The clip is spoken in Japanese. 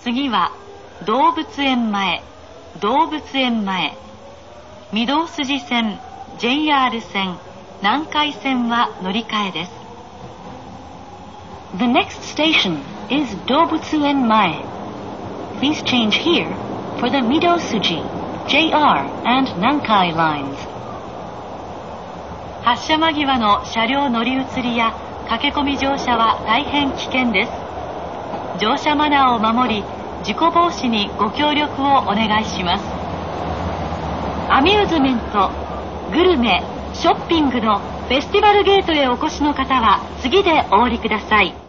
次は動物園前、動物園前。御堂筋線、JR 線、南海線は乗り換えです。 The next station is Dobutsu-en Mae. Please change here for the Midosuji, JR and Nankai lines. 発車間際の車両乗り移りや駆け込み乗車は大変危険です。乗車マナーを守り、事故防止にご協力をお願いします。アミューズメント、グルメ、ショッピングのフェスティバルゲートへお越しの方は次でお降りください。